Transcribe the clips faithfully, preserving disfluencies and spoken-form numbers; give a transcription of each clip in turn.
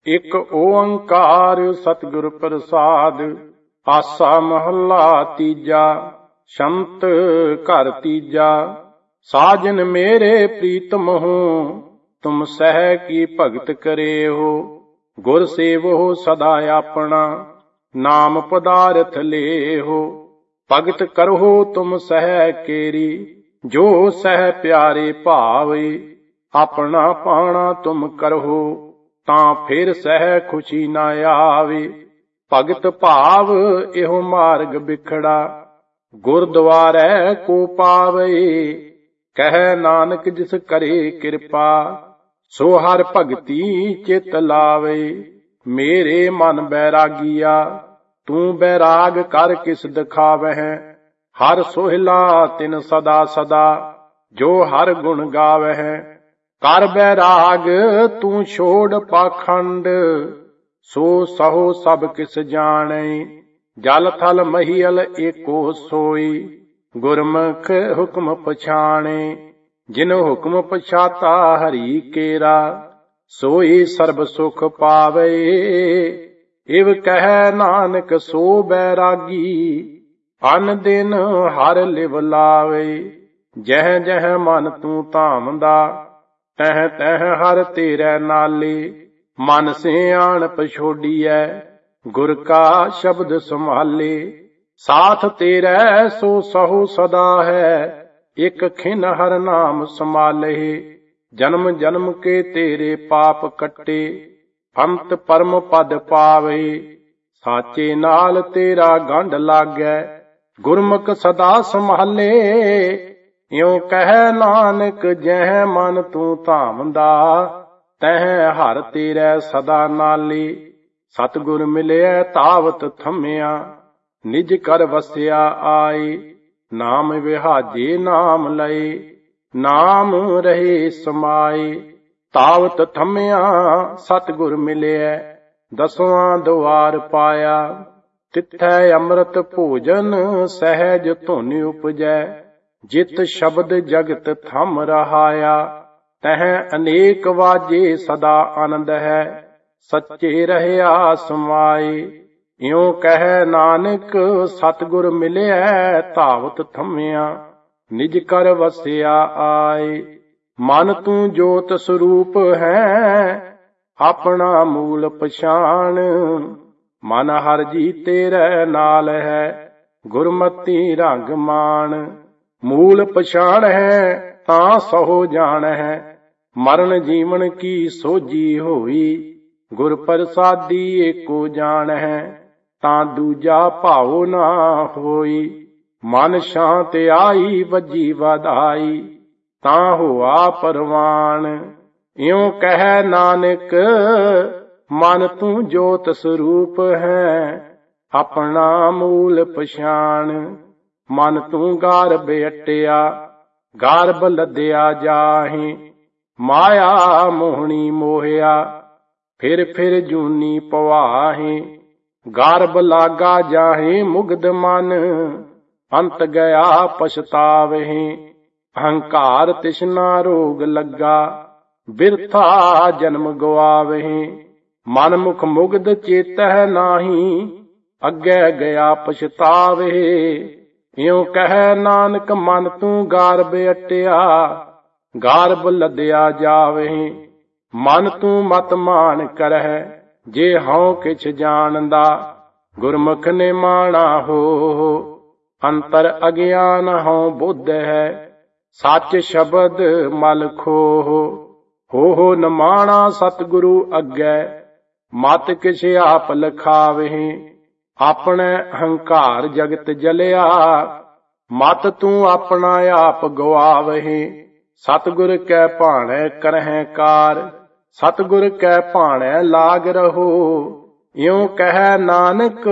ਇੱਕ ਓੰਕਾਰ ਸਤਿਗੁਰ ਪ੍ਰਸਾਦ। ਆਸਾ ਮਹੱਲਾ ਤੀਜਾ। ਸ਼ੰਤ ਘਰ ਤੀਜਾ। ਸਾਜਨ ਮੇਰੇ ਪ੍ਰੀਤਮ ਹੋ, ਤੁਮ ਸਹਿ ਕੀ ਭਗਤ ਕਰੇ ਹੋ। ਗੁਰ ਸੇਵੋ ਸਦਾ ਆਪਣਾ, ਨਾਮ ਪਦਾਰਥ ਲੇ ਹੋ। ਭਗਤ ਕਰੋ ਤੁਮ ਸਹਿ ਕੇਰੀ, ਜੋ ਸਹਿ ਪਿਆਰੇ ਭਾਵੇ। ਆਪਣਾ ਪਾਣਾ ਤੁਮ ਕਰੋ, ਤਾਂ ਫਿਰ ਸਹਿ ਖੁਸ਼ੀ ਨਾ ਆਵੇ। ਭਗਤ ਭਾਵ ਇਹੋ ਮਾਰਗ ਬਿਖੜਾ, ਗੁਰਦੁਆਰੇ ਕੋ ਪਾਵੇ। ਕਹਿ ਨਾਨਕ ਜਿਸ ਕਰੇ ਕਿਰਪਾ, ਸੋ ਹਰ ਭਗਤੀ ਚਿਤ ਲਾਵੇ। ਮੇਰੇ ਮਨ ਬੈਰਾਗੀਆ, ਤੂੰ ਬੈਰਾਗ ਕਰ ਕਿਸ ਦਿਖਾਵਹਿ। ਹਰ ਸੋਹਿਲਾ ਤਿਨ ਸਦਾ ਸਦਾ, ਜੋ ਹਰ ਗੁਣ ਗਾਵਹਿ। ਕਰ ਬੈਰਾਗ ਤੂੰ ਛੋੜ ਪਾਖੰਡ, ਸੋ ਸਹੋ ਸਭ ਕਿਸ ਜਾਣੈ। ਜਲ ਥਲ ਮਹੀਲ ਏਕੋ ਸੋਈ, ਗੁਰਮੁਖ ਹੁਕਮ ਪਛਾਣੈ। ਜਿਨ ਹੁਕਮ ਪਛਾਤਾ ਹਰੀ ਕੇਰਾ, ਸੋਈ ਸਰਬ ਸੁਖ ਪਾਵੇ। ਇਵ ਕਹਿ ਨਾਨਕ ਸੋ ਬੈਰਾਗੀ, ਅਨ ਦਿਨ ਹਰ ਲਿਵ ਲਾਵੇ। ਜਹ ਜਹ ਮਨ ਤੂੰ ਧਾਮਦਾ, ਤਹ ਤਹ ਹਰ ਤੇਰੇ ਨਾਲੇ। ਮਨ ਸਿਆਣ ਪਛੋੜੀਐ, ਗੁਰ ਕਾ ਸ਼ਬਦ ਸੰਭਾਲੇ। ਸਾਥ ਤੇਰੇ ਸੋ ਸਹੋ ਸਦਾ ਹੈ, ਇਕ ਖਿਨ ਹਰ ਨਾਮ ਸੰਭਾਲੇ। ਜਨਮ ਜਨਮ ਕੇ ਤੇਰੇ ਪਾਪ ਕੱਟੇ, ਅੰਤ ਪਰਮ ਪਦ ਪਾਵੇ। ਸਾਚੇ ਨਾਲ ਤੇਰਾ ਗੰਢ ਲਾਗੈ, ਗੁਰਮੁਖ ਸਦਾ ਸੰਭਾਲੇ। ਇਉ ਕਹਿ ਨਾਨਕ ਜਹ ਮਨ ਤੂੰ ਧਾਮਦਾ, ਤਹ ਹਰ ਤੇਰੇ ਸਦਾ ਨਾਲੇ। ਸਤਿਗੁਰ ਮਿਲਿਆ ਤਾਵਤ ਥੰਮਿਆ, ਨਿਜ ਕਰ ਵਸਿਆ ਆਏ। ਨਾਮ ਵਿਹਾਜੇ ਨਾਮ ਲਏ, ਨਾਮ ਰਹੇ ਸਮਾਏ। ਤਾਵਤ ਥੰਮਿਆ ਸਤਿਗੁਰ ਮਿਲਿਆ, ਦਸਵਾਂ ਦੁਆਰ ਪਾਇਆ। ਤਿੱਥੈ ਅੰਮ੍ਰਿਤ ਭੋਜਨ ਸਹਿਜ ਧੁਨ ਉਪਜੈ। ਜਿਤ ਸ਼ਬਦ ਜਗਤ ਥੰਮ ਰਹਾਇਆ, ਤਹ ਅਨੇਕ ਵਾਜੇ ਸਦਾ ਆਨੰਦ ਹੈ। ਸੱਚੇ ਰਹਿਆ ਸਮਾਏ। ਇਉ ਕਹਿ ਨਾਨਕ ਸਤਿਗੁਰ ਮਿਲਿਆ, ਧਾਵਤ ਥੰਮਿਆ, ਨਿਜ ਕਰ ਵਸਿਆ ਆਏ। ਮਨ ਤੂੰ ਜੋਤ ਸਰੂਪ ਹੈ, ਆਪਣਾ ਮੂਲ ਪਛਾਣ। ਮਨ ਹਰ ਜੀ ਤੇਰੇ ਨਾਲ ਹੈ, ਗੁਰਮਤੀ ਰੰਗ ਮਾਣ। ਮੂਲ ਪਛਾਣ ਹੈ ਤਾਂ ਸਹੋ ਜਾਣ ਹੈ, ਮਰਨ ਜੀਵਨ ਕੀ ਸੋਝੀ ਹੋਈ। ਗੁਰ ਪ੍ਰਸਾਦੀ ਏਕੋ ਜਾਣ ਹੈ, ਤਾਂ ਦੂਜਾ ਭਾਉ ਨਾ ਹੋਈ। ਮਨ ਸ਼ਾਂਤ ਆਈ ਵੱਜੀ ਵਧਾਈ, ਤਾਂ ਹੋਆ ਪਰਵਾਨ। ਇਉ ਕਹਿ ਨਾਨਕ ਮਨ ਤੂੰ ਜੋਤ ਸਰੂਪ ਹੈ, ਆਪਣਾ ਮੂਲ ਪਛਾਣ। ਮਨ ਤੂੰ ਗਾਰਬ ਅਟਿਆ, ਗਾਰਬ ਲੱਦਿਆ ਜਾਹੇ। ਮਾਇਆ ਮੋਹਣੀ ਮੋਹਿਆ, ਫਿਰ ਫਿਰ ਜੂਨੀ ਪਵਾਹੇ। ਗਾਰਬ ਲਾਗਾ ਜਾਹੇ ਮੁਗਧ ਮਨ, ਅੰਤ ਗਿਆ ਪਛਤਾਵਹਿ। ਅਹੰਕਾਰ ਤਿਸਨਾ ਰੋਗ ਲੱਗਾ, ਬਿਰਥਾ ਜਨਮ ਗਵਾਵਹਿ। ਮਨ ਮੁਖ ਮੁਗਧ ਚੇਤਹਿ ਨਾਹੀ, ਅੱਗੇ ਗਿਆ ਪਛਤਾਵਹਿ। ਇਉ ਕਹਿ ਨਾਨਕ ਮਨ ਤੂੰ ਗਾਰਬ ਅਟਿਆ, ਗਾਰਬ ਲੱਦਿਆ ਜਾਵਹਿ। ਮਨ ਤੂੰ ਮਤ ਮਾਨ ਕਰਹਿ, ਜੇ ਹਉ ਕਿਛ ਜਾਣਦਾ। ਗੁਰਮੁਖ ਨੇ ਮਾਣਾ ਹੋ, ਅੰਤਰ ਅਗਿਆਨ ਹਉ ਬੁੱਧ ਹੈ। ਸੱਚ ਸ਼ਬਦ ਮਲ ਖੋਹ, ਹੋ ਹੋ ਨ ਮਾਣਾ ਸਤਿਗੁਰੂ ਅੱਗੇ। ਮਤ ਕਿਛ ਆਪ ਲਖਾਵਹਿ, ਆਪਣੇ ਅਹੰਕਾਰ ਜਗਤ ਜਲਿਆ। ਮਤ ਤੂੰ ਆਪਣਾ ਆਪ ਗਵਾਵਹਿ। ਸਤਿਗੁਰ ਕੈ ਭਾਣੈ ਕਰਹਿ ਕਾਰ, ਸਤਿਗੁਰ ਕੈ ਭਾਣੈ ਲਾਗ ਰਹੋ। ਇਉ ਕਹਿ ਨਾਨਕ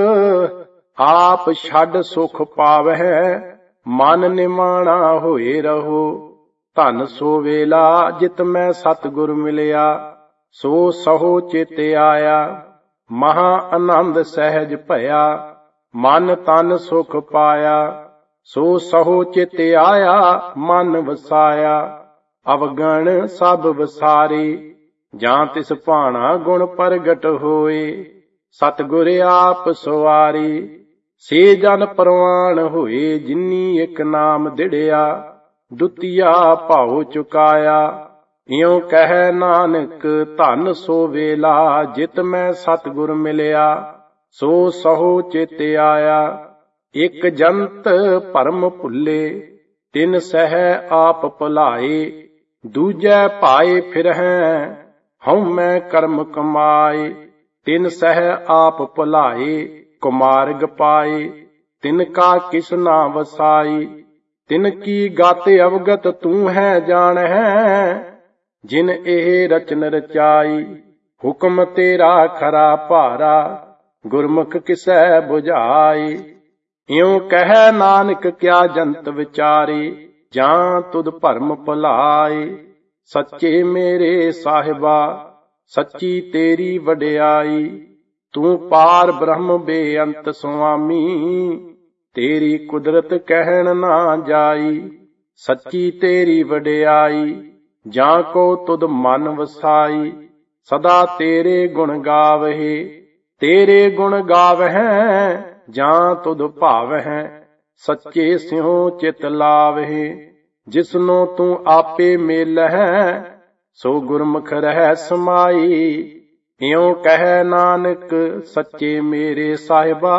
ਆਪ ਛੱਡ ਸੁਖ ਪਾਵਹਿ, ਮਨ ਨਿਮਾਣਾ ਹੋਏ ਰਹੋ। ਧਨ ਸੋ ਵੇਲਾ ਜਿਤ ਮੈਂ ਸਤਿਗੁਰ ਮਿਲਿਆ, ਸੋ ਸਹੋ ਚਿਤ ਆਇਆ। ਮਹਾ ਆਨੰਦ ਸਹਿਜ ਭਇਆ, ਮਨ ਤਨ ਸੁਖ ਪਾਇਆ। ਸੋ ਸਹੋ ਚਿਤ ਆਇਆ, ਮਨ ਵਸਾਇਆ। ਅਵਗਣ ਸਭ ਵਸਾਰੇ, ਜਾਂ ਤਿਸ ਭਾਣਾ ਗੁਣ ਪ੍ਰਗਟ ਹੋਏ। ਸਤਿਗੁਰ ਆਪ ਸਵਾਰੀ ਸੇ ਜਨ ਪ੍ਰਵਾਨ ਹੋਏ। ਜਿਨੀ ਇੱਕ ਨਾਮ ਦਿੜਿਆ ਦੁਤੀਆ ਭਾਉ ਚੁਕਾਇਆ। ਇਉ ਕਹਿ ਨਾਨਕ ਧਨ ਸੋ ਵੇਲਾ ਜਿਤ ਮੈਂ ਸਤਿਗੁਰ ਮਿਲਿਆ। ਸੋ ਸਹੋ ਚਿਤ ਆਇਆ ਇੱਕ ਜੰਤ ਭਰਮ ਭੁੱਲੇ। ਤਿਨ ਸਹਿ ਆਪ ਭੁਲਾਏ ਦੂਜੈ ਭਾਏ ਫਿਰਹਿ ਹਉ ਮੈਂ ਕਰਮ ਕਮਾਏ। ਤਿਨ ਸਹਿ ਆਪ ਭੁਲਾਏ ਕੁਮਾਰਗ ਪਾਏ। ਤਿਨ ਕਾ ਕਿਸ ਨਾ ਵਸਾਈ। ਤਿਨ ਕੀ ਗਤ ਅਵਗਤ ਤੂੰ ਹੈ ਜਾਣਹਿ। ਜਿਨ ਇਹ ਰਚਨ ਰਚਾਈ ਹੁਕਮ ਤੇਰਾ ਖਰਾ ਭਾਰਾ। ਗੁਰਮੁਖ ਕਿਸੈ 부ਝਾਈ। ਇਉ ਕਹਿ ਨਾਨਕ ਕਿਆ ਜੰਤ ਵਿਚਾਰੇ। ਜਾਂ ਤੁਧ ਭਰਮ ਭੁਲਾਏ। ਸੱਚੇ ਮੇਰੇ ਸਾਹਿਬਾ ਸੱਚੀ ਤੇਰੀ ਵਡਿਆਈ। ਤੂੰ ਪਾਰ ਬ੍ਰਹਮ ਬੇਅੰਤ ਸੁਆਮੀ। ਤੇਰੀ ਕੁਦਰਤ ਕਹਿਣ ਨਾ ਜਾਈ। ਸੱਚੀ ਤੇਰੀ ਵਡਿਆਈ ਜਾਂ ਕੋ ਤੁਧ ਮਨ ਵਸਾਈ। ਸਦਾ ਤੇਰੇ ਗੁਣ ਗਾਵਹਿ ਤੇਰੇ ਗੁਣ ਗਾਵਹਿ ਜਾਂ ਤੁਧ ਭਾਵਹਿ। ਸੱਚੇ ਸਿਉ ਚਿਤ ਲਾਵਹਿ ਜਿਸਨੂੰ ਤੂੰ ਆਪੇ ਮੇਲਹਿ। ਸੋ ਗੁਰਮੁਖ ਰਹਿ ਸਮਾਈ। ਇਉ ਕਹਿ ਨਾਨਕ ਸੱਚੇ ਮੇਰੇ ਸਾਹਿਬਾ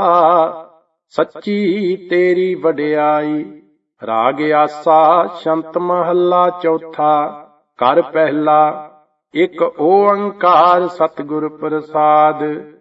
ਸੱਚੀ ਤੇਰੀ ਵਡਿਆਈ। ਰਾਗ ਆਸਾ ਸ਼ੰਤ ਮਹੱਲਾ ਚੌਥਾ। ਘਰ ਪਹਿਲਾ। ਇੱਕ ਓੰਕਾਰ ਸਤਿਗੁਰ ਪ੍ਰਸਾਦ।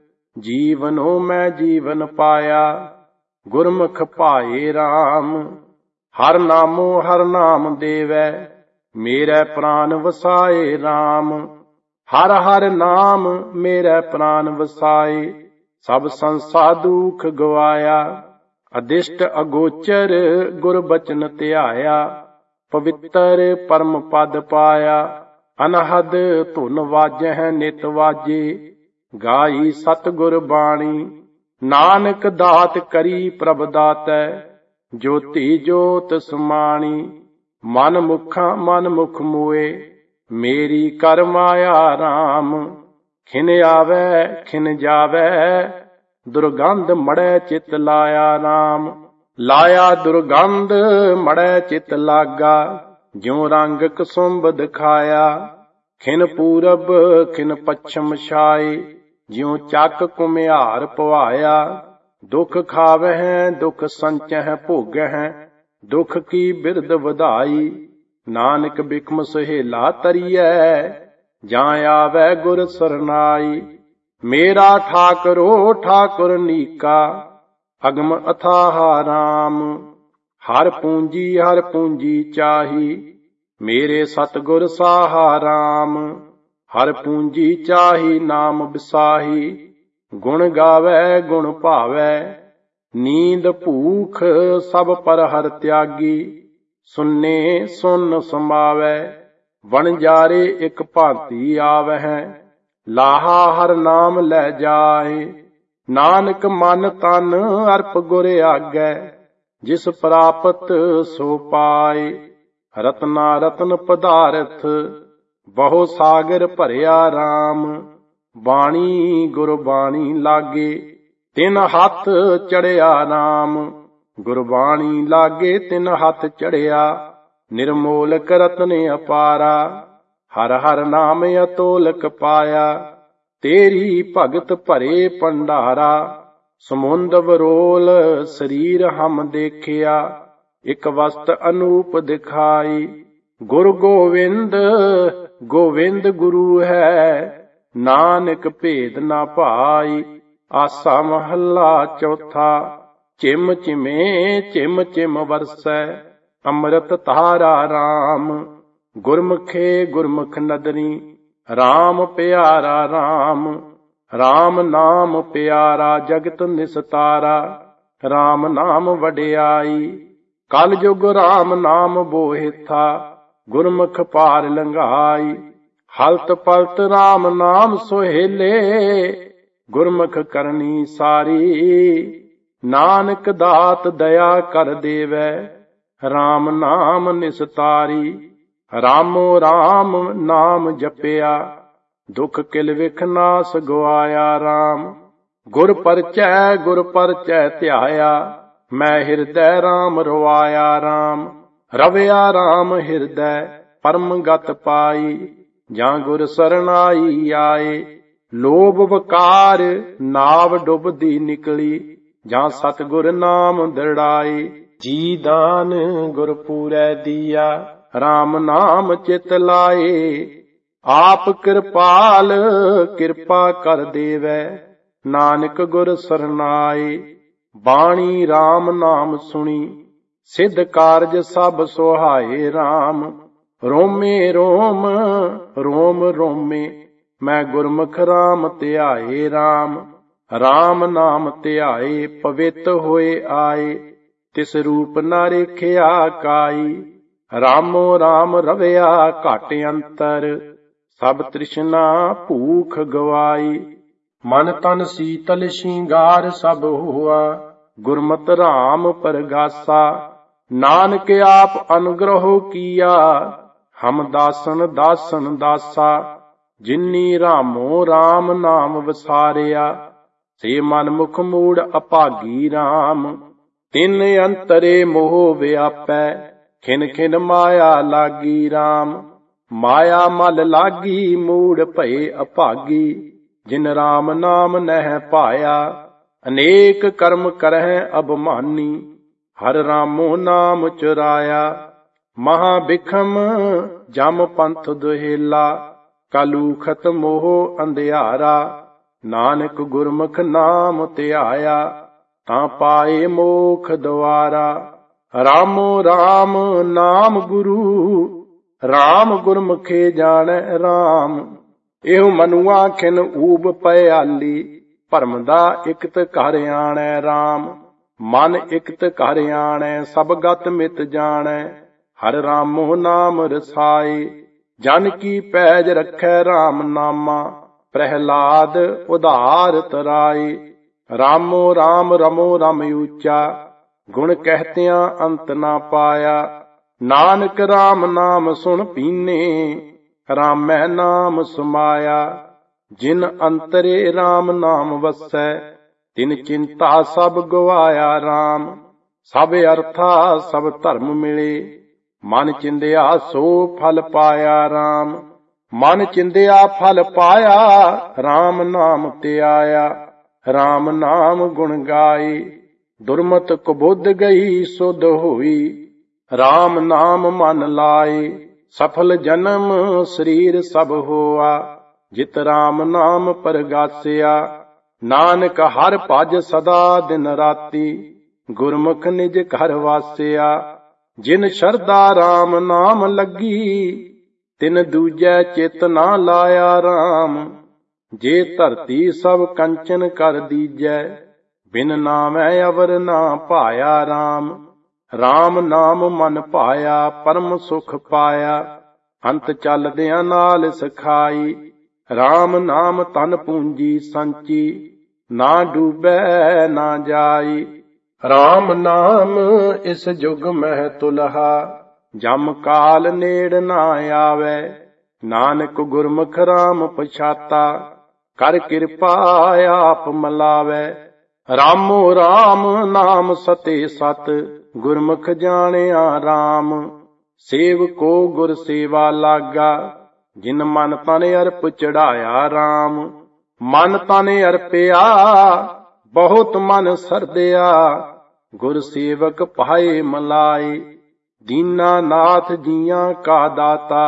ਜੀਵਨੋ ਮੈਂ ਜੀਵਨ ਪਾਇਆ ਗੁਰਮੁਖ ਭਾਏ ਰਾਮ। ਹਰ ਨਾਮੋ ਹਰ ਨਾਮ ਦੇਵੈ ਮੇਰੇ ਪ੍ਰਾਨ ਵਸਾਏ ਰਾਮ। ਹਰ ਹਰ ਨਾਮ ਮੇਰੇ ਪ੍ਰਾਨ ਵਸਾਏ। ਸਭ ਸੰਸਾ ਦੁਖ ਗਵਾਇਆ। ਅਦਿਸ਼ਟ ਅਗੋਚਰ ਗੁਰ ਬਚਨ ਧਿਆਇਆ। ਪਵਿੱਤਰ ਪਰਮ ਪਦ ਪਾਇਆ। ਅਨਹਦ ਧੁਨ ਵਾਜਹਿ ਨਿਤ ਵਾਜੇ। ਗਾਈ ਸਤਿਗੁਰ ਬਾਣੀ ਨਾਨਕ ਦਾਤ ਕਰੀ ਪ੍ਰਭ ਦਾਤੈ। ਜੋਤੀ ਜੋਤ ਸਮਾਣੀ ਮਨ ਮੁਖਾਂ ਮਨ ਮੁਖ ਮੋਏ। ਮੇਰੀ ਕਰ ਮਾਇਆ ਰਾਮ। ਖਿਨ ਆਵੈ ਖਿਨ ਜਾਵੈ ਦੁਰਗੰਧ ਮੜੈ ਚਿਤ ਲਾਇਆ ਰਾਮ। ਲਾਇਆ ਦੁਰਗੰਧ ਮੜੈ ਚਿਤ ਲਾਗਾ। ਜਿਉ ਰੰਗ ਕਸੁੰਭ ਦਿਖਾਇਆ। ਖਿਨ ਪੂਰਬ ਖਿਨ ਪੱਛਮ ਛਾਏ। ਜਿਉ ਚੱਕ ਕੁਮਿਹਾਰ ਪਵਾਇਆ। ਦੁਖ ਖਾਵਹਿ ਦੁਖ ਸੰਚਹਿ ਭੋਗਹਿ। ਦੁਖ ਕੀ ਬਿਰਦ ਵਧਾਈ। ਨਾਨਕ ਬਿਕਮ ਸਹੇਲਾ ਤਰੀਐ ਜਾਂ ਆਵੈ ਗੁਰ ਸਰਨਾਈ। ਮੇਰਾ ਠਾਕਰੋ ਠਾਕੁਰ ਨੀਕਾ ਅਗਮ ਅਥਾਹ ਰਾਮ। ਹਰ ਪੂੰਜੀ ਹਰ ਪੂੰਜੀ ਚਾਹੀ ਮੇਰੇ ਸਤਿਗੁਰ ਸਾਹਾ ਰਾਮ। ਹਰ ਪੂੰਜੀ ਚਾਹੀ ਨਾਮ ਬਿਸਾਹੀ। ਗੁਣ ਗਾਵੈ ਗੁਣ ਭਾਵੈ ਨੀਂਦ ਭੂਖ ਸਭ ਪਰ ਹਰ ਤਿਆਗੀ। ਸੁਨੇ ਸੁਨ ਸਮਾਵੈ ਵਣਜਾਰੇ ਇੱਕ ਭਾਂਤੀ ਆਵਹਿ। ਲਾਹਾ ਹਰ ਨਾਮ ਲੈ ਜਾਏ। ਨਾਨਕ ਮਨ ਤਨ ਅਰਪ ਗੁਰ ਆਗੈ। ਜਿਸ ਪ੍ਰਾਪਤ ਸੋ ਪਾਏ। ਰਤਨਾ ਰਤਨ ਪਦਾਰਥ ਬਹੁ ਸਾਗਰ ਭਰਿਆ ਰਾਮ। ਬਾਣੀ ਗੁਰਬਾਣੀ ਲਾਗੇ ਤਿਨ ਹੱਥ ਚੜਿਆ ਰਾਮ। ਗੁਰਬਾਣੀ ਲਾਗੇ ਤਿਨ ਹੱਥ ਚੜਿਆ। ਨਿਰਮੋਲਕ ਰਤਨ ਅਪਾਰਾ। ਹਰ ਹਰ ਨਾਮ ਅਤੋਲਕ ਪਾਇਆ। ਤੇਰੀ ਭਗਤ ਭਰੇ ਭੰਡਾਰਾ। ਸਮੁੰਦ ਵਰੋਲ ਸਰੀਰ ਹਮ ਦੇਖਿਆ। ਇੱਕ ਵਸਤ ਅਨੂਪ ਦਿਖਾਈ। ਗੁਰ ਗੋਵਿੰਦ ਗੋਵਿੰਦ ਗੁਰੂ ਹੈ। ਨਾਨਕ ਭੇਦ ਨਾ ਭਾਈ। ਆਸਾ ਮਹੱਲਾ ਚੌਥਾ। ਚਿਮ ਚਿਮੇ ਚਿਮ ਚਿਮ ਵਰਸੈ ਅੰਮ੍ਰਿਤ ਧਾਰਾ ਰਾਮ। ਗੁਰਮੁਖੇ ਗੁਰਮੁਖ ਨਦਰੀ ਰਾਮ ਪਿਆਰਾ ਰਾਮ। ਰਾਮ ਨਾਮ ਪਿਆਰਾ ਜਗਤ ਨਿਸਤਾਰਾ। ਰਾਮ ਨਾਮ ਵਡਿਆਈ ਕਲ ਯੁਗ ਰਾਮ ਨਾਮ ਬੋਹਿਥਾ। ਗੁਰਮੁਖ ਪਾਰ ਲੰਘਾਈ ਹਲਤ ਪਲਤ ਰਾਮ ਨਾਮ ਸੁਹੇਲੇ। ਗੁਰਮੁਖ ਕਰਨੀ ਸਾਰੀ ਨਾਨਕ ਦਾਤ ਦਇਆ ਕਰ ਦੇਵੈ। ਰਾਮ ਨਾਮ ਨਿਸਤਾਰੀ ਰਾਮੋ ਰਾਮ ਨਾਮ ਜਪਿਆ। ਦੁਖ ਕਿਲ ਵਿਖ ਨਾਸ ਗਵਾਇਆ RAM। ਗੁਰ ਪਰਚੈ ਗੁਰ ਪਰਚੈ ਧਿਆਇਆ, ਮੈਂ ਹਿਰਦੈ RAM ਰਵਾਇਆ RAM। ਰਵਿਆ RAM ਹਿਰਦੈ ਪਰਮ ਗਤ ਪਾਈ, ਜਾਂ ਗੁਰ ਸਰਨਾਈ ਆਏ। ਲੋਭ ਵਕਾਰ ਨਾਵ ਡੁੱਬਦੀ ਨਿਕਲੀ, ਜਾਂ ਸਤਿਗੁਰ ਨਾਮ ਦ੍ਰਿੜਾਈ। ਜੀ ਦਾਨ ਗੁਰ ਪੂਰੈ ਦੀਆ, RAM ਨਾਮ ਚਿਤ ਲਾਏ। ਆਪ ਕਿਰਪਾਲ ਕਿਰਪਾ ਕਰ ਦੇਵੈ, ਨਾਨਕ ਗੁਰ ਸਰਨਾਏ। ਬਾਣੀ RAM ਨਾਮ ਸੁਣੀ, ਸਿੱਧ ਕਾਰਜ ਸਭ ਸੁਹਾਏ RAM। ਰੋਮੇ ਰੋਮ ਰੋਮ ਰੋਮੇ, ਮੈਂ ਗੁਰਮੁਖ RAM ਧਿਆਏ RAM। RAM ਨਾਮ ਧਿਆਏ ਪਵਿੱਤ ਹੋਏ ਆਏ, ਤਿਸ ਰੂਪ ਨਾ ਰੇਖਿਆ ਕਾਈ। ਰਾਮੋ RAM ਰਵਿਆ ਘਟ ਅੰਤਰ, ਸਭ ਤ੍ਰਿਸ਼ਨਾ ਭੂਖ ਗਵਾਈ। ਮਨ ਤਨ ਸੀਤਲ ਸ਼ਿੰਗਾਰ ਸਭ ਹੋਆ, ਗੁਰਮਤਿ RAM ਪਰਗਾਸਾ। ਨਾਨਕ ਆਪ ਅਨੁਗ੍ਰਹ ਕੀਆ, ਹਮ ਦਾਸਨ ਦਾਸਨ ਦਾਸਾ। ਜਿਨੀ ਰਾਮੋ RAM ਨਾਮ ਵਸਾਰਿਆ, ਸੇ ਮਨ ਮੁਖ ਮੂੜ ਅਭਾਗੀ RAM। ਤਿਨ ਅੰਤਰੇ ਮੋਹ ਵਿਆਪੈ, ਖਿਨ ਖਿਨ ਮਾਇਆ ਲਾਗੀ RAM। ਮਾਇਆ ਮਲ ਲਾਗੀ ਮੂੜ ਭਏ ਅਭਾਗੀ, ਜਿਨ RAM ਨਾਮ ਨਹਿ ਪਾਇਆ। ਅਨੇਕ ਕਰਮ ਕਰਹਿ ਅਭਮਾਨੀ, ਹਰ ਰਾਮੋ ਨਾਮ ਚੁਰਾਇਆ। ਮਹਾ ਬਿਖਮ ਜਮ ਪੰਥ ਦੁਹੇਲਾ, ਕਲੂਖਤ ਮੋਹ ਅੰਧਿਆਰਾ। ਨਾਨਕ ਗੁਰਮੁਖ ਨਾਮ ਧਿਆਇਆ, ਤਾਂ ਪਾਏ ਮੋਖ ਦੁਆਰਾ। ਰਾਮੋ RAM ਨਾਮ ਗੁਰੂ, RAM ਗੁਰਮੁਖੇ ਜਾਣੈ RAM। ਇਹੋ ਮਨੁਆ ਖਿਨ ਊਬ ਪਿਆਲੀ, ਭਰਮ ਦਾ ਇਕਤ ਘਰ ਆਣੈ RAM। ਮਨ ਇਕਤ ਘਰ ਆਣੈ, ਸਭ ਗਤ ਮਿਤ ਜਾਣੈ। ਹਰ ਰਾਮੋ ਨਾਮ ਰਸਾਏ, ਜਨ ਕੀ ਪੈਜ ਰੱਖੈ RAM ਨਾਮਾ। ਪ੍ਰਹਿਲਾਦ ਉਧਾਰ ਤਰਾਏ, ਰਾਮੋ RAM ਰਮੋ ਰਮ ਊਚਾ। ਗੁਣ ਕਹਿਤਿਆਂ ਅੰਤ ਨਾ ਪਾਇਆ, ਨਾਨਕ RAM ਨਾਮ ਸੁਣ ਪੀਨੇ। ਰਾਮੈ ਨਾਮ ਸਮਾਇਆ, ਜਿਨ ਅੰਤਰੇ RAM ਨਾਮ ਵਸੈ। ਤਿਨ ਚਿੰਤਾ ਸਭ ਗਵਾਇਆ RAM। ਸਭ ਅਰਥਾ ਸਭ ਧਰਮ ਮਿਲੇ, ਮਨ ਚਿੰਦਿਆ ਸੋ ਫਲ ਪਾਇਆ RAM। ਮਨ ਚਿੰਦਿਆ ਫਲ ਪਾਇਆ, RAM ਨਾਮ ਧਿਆਇਆ। RAM ਨਾਮ ਗੁਣ ਗਾਏ, ਦੁਰਮਤ ਕੁਬੁੱਧ ਗਈ ਸੁਧ ਹੋਈ। RAM ਨਾਮ ਮਨ ਲਾਏ, ਸਫਲ ਜਨਮ ਸਰੀਰ ਸਭ ਹੋਆ। ਜਿਤ RAM ਨਾਮ ਪਰਗਾਸਿਆ, ਨਾਨਕ ਹਰ ਭਜ ਸਦਾ ਦਿਨ ਰਾਤੀ। ਗੁਰਮੁਖ ਨਿਜ ਘਰ ਵਾਸਿਆ, ਜਿਨ ਸ਼ਰਧਾ RAM ਨਾਮ ਲੱਗੀ। ਤਿਨ ਦੂਜੈ ਚਿਤ ਨਾ ਲਾਇਆ RAM। ਜੇ ਧਰਤੀ ਸਭ ਕੰਚਨ ਕਰ ਦੀਜੈ, ਬਿਨ ਨਾਮੈ ਅਵਰ ਨਾ ਭਾਇਆ RAM। RAM ਨਾਮ ਮਨ ਭਾਇਆ, ਪਰਮ ਸੁਖ ਪਾਇਆ। ਅੰਤ ਚੱਲਦਿਆਂ ਨਾਲ ਸਖਾਈ, RAM ਨਾਮ ਧਨ ਪੂੰਜੀ ਸੰਚੀ। ਨਾ ਡੂਬੈ ਨਾ ਜਾਈ, RAM ਨਾਮ ਇਸ ਜੁਗ ਮਹਿ ਤੁਲਹਾ। ਜਮ ਕਾਲ ਨੇੜ ਨਾ ਆਵੈ, ਨਾਨਕ ਗੁਰਮੁਖ RAM ਪਛਾਤਾ। ਕਰ ਕਿਰਪਾ ਆਪ ਮਲਾਵੈ, ਰਾਮੋ RAM ਨਾਮ ਸਤੇ ਸਤ। ਗੁਰਮੁਖ ਜਾਣਿਆ RAM, ਸੇਵਕੋ ਗੁਰ ਸੇਵਾ ਲਾਗਾ। ਜਿਨ ਮਨ ਤਨ ਅਰਪ ਚੜਾਇਆ RAM। ਮਨ ਤਨ ਅਰਪਿਆ, ਬਹੁਤ ਮਨ ਸਰਦਿਆ। ਗੁਰ ਸੇਵਕ ਪਾਏ ਮਲਾਏ, ਦੀਨਾ ਨਾਥ ਜੀਆਂ ਕਾ ਦਾਤਾ।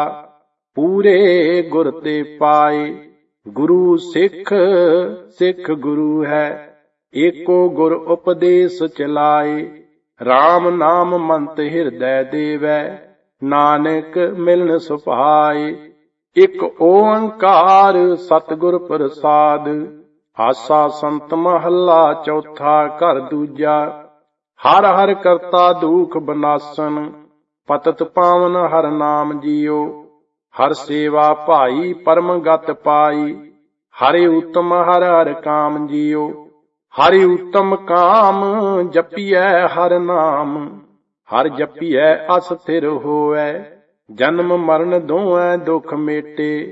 ਪੂਰੇ ਗੁਰ ਤੇ ਪਾਏ, ਗੁਰੂ ਸਿੱਖ ਸਿੱਖ ਗੁਰੂ ਹੈ। ਏਕੋ ਗੁਰ ਉਪਦੇਸ ਚਲਾਏ, RAM ਨਾਮ ਮੰਤ ਹਿਰਦੈ ਦੇਵੈ। ਨਾਨਕ ਮਿਲਨ ਸੁਭਾਏ, ਇਕ ਓੰਕਾਰ ਸਤਿਗੁਰ ਪ੍ਰਸਾਦ। ਆਸਾ ਸੰਤ ਮਹੱਲਾ ਚੌਥਾ ਘਰ ਦੂਜਾ। ਹਰ ਹਰ ਕਰਤਾ ਦੁਖ ਬਨਾਸਨ, ਪਤਿਤ ਪਾਵਨ ਹਰ ਨਾਮ ਜੀਓ। ਹਰ ਸੇਵਾ ਭਾਈ ਪਰਮ ਗਤ ਪਾਈ, ਹਰਿ ਉਤਮ ਹਰ ਹਰ ਕਾਮ ਜੀਓ। ਹਰਿ ਉਤਮ ਕਾਮ ਜਪੀਐ ਹਰ ਨਾਮ। ਹਰ ਜਪੀਐ ਅਸਥਿਰ ਹੋਵੈ, ਜਨਮ ਮਰਨ ਦੋਇ ਦੁਖ ਮੇਟੇ।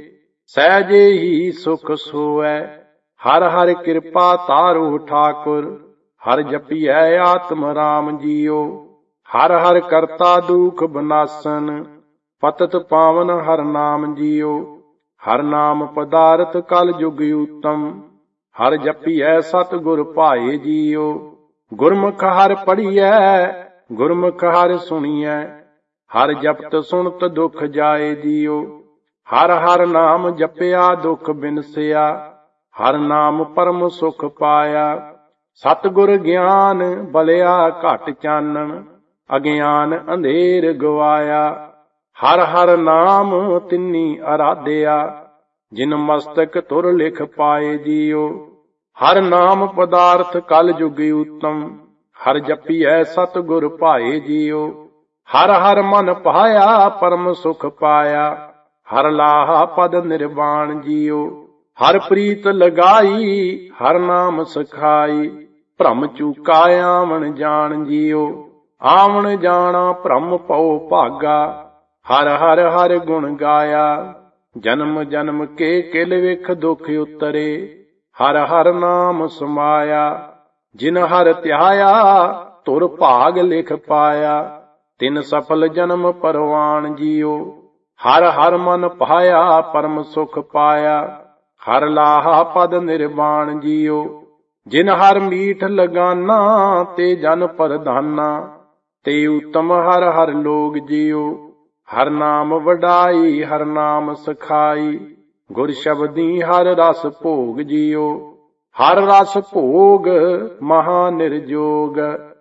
ਸਹਿਜੇ ਹੀ ਸੁਖ ਸੋਐ। ਹਰ ਹਰ ਕਿਰਪਾ ਤਾਰੂ ਠਾਕੁਰ, ਹਰ ਜਪੀਐ ਆਤਮ ਰਾਮ ਜੀਓ। ਹਰ ਹਰ ਕਰਤਾ ਦੁਖ ਬਨਾਸਨ, ਪਤਿਤ ਪਾਵਨ ਹਰ ਨਾਮ ਜੀਓ। ਹਰ ਨਾਮ ਪਦਾਰਥ ਕਲ ਜੁਗ ਊਤਮ, ਹਰ ਜਪੀਐ ਸਤ ਗੁਰ ਭਾਏ ਜੀਓ। ਗੁਰਮੁਖ ਹਰ ਪੜੀਐ, ਗੁਰਮੁਖ ਹਰ ਸੁਣੀਐ, ਹਰ ਜਪਤ ਸੁਣਤ ਦੁਖ ਜਾਏ ਜੀਓ। ਹਰ ਹਰ ਨਾਮ ਜਪਿਆ ਦੁਖ ਬਿਨਸਿਆ, ਹਰ ਨਾਮ ਪਰਮ ਸੁਖ ਪਾਇਆ। ਸਤਿਗੁਰ ਗਿਆਨ ਬਲਿਆ ਘਟ ਚਾਨਣ, ਅਗਿਆਨ ਅੰਧੇਰ ਗਵਾਇਆ। ਹਰ ਹਰ ਨਾਮ ਤਿੰਨੀ ਅਰਾਧਿਆ, ਜਿਨ ਮਸਤਕ ਤੁਰ ਲਿਖ ਪਾਏ ਜੀਓ। ਹਰ ਨਾਮ ਪਦਾਰਥ ਕਲ ਜੁਗ ਊਤਮ, ਹਰ ਜਪੀਐ ਸਤ ਗੁਰ ਭਾਏ ਜੀਓ। ਹਰ ਹਰ ਮਨ ਭਾਇਆ ਪਰਮ ਸੁਖ ਪਾਇਆ, ਹਰ ਲਾਹਾ ਪਦ ਨਿਰਵਾਣ ਜੀਓ। ਹਰ ਪ੍ਰੀਤ ਲਗਾਈ, ਹਰ ਨਾਮ ਸਖਾਈ, ਭ੍ਰਮ ਚੂਕਾ ਆਵਣ ਜਾਣ ਜੀਓ। ਆਵਣ ਜਾਣਾ ਭ੍ਰਮ ਪਉ ਭਾਗਾ, ਹਰ ਹਰ ਹਰ ਗੁਣ ਗਾਇਆ। ਜਨਮ ਜਨਮ ਕੇ ਕਿਲ ਵਿਖ ਦੁਖ ਉਤਰੇ, ਹਰ ਹਰ ਨਾਮ ਸਮਾਇਆ। ਜਿਨ ਹਰ ਧਿਆਇਆ ਤੁਰ ਭਾਗ ਲਿਖ ਪਾਇਆ, ਤਿਨ ਸਫਲ ਜਨਮ ਪਰਵਾਣ ਜੀਓ। ਹਰ ਹਰ ਮਨ ਭਾਇਆ ਪਰਮ ਸੁਖ ਪਾਇਆ, ਹਰ ਲਾਹਾ ਪਦ ਨਿਰਵਾਣ ਜੀਓ। ਜਿਨ ਹਰ ਮੀਠ ਲਗਾਨਾ, ਤੇ ਜਨ ਪ੍ਰਧਾਨਾ, ਤੇ ਉਤਮ ਹਰ ਹਰ ਲੋਗ ਜੀਓ। ਹਰ ਨਾਮ ਵਡਾਈ, ਹਰ ਨਾਮ ਸਖਾਈ, ਗੁਰ ਸ਼ਬਦੀ ਹਰ ਰਸ ਭੋਗ ਜੀਓ। ਹਰ ਰਸ ਭੋਗ ਮਹਾ ਨਿਰਜੋਗ,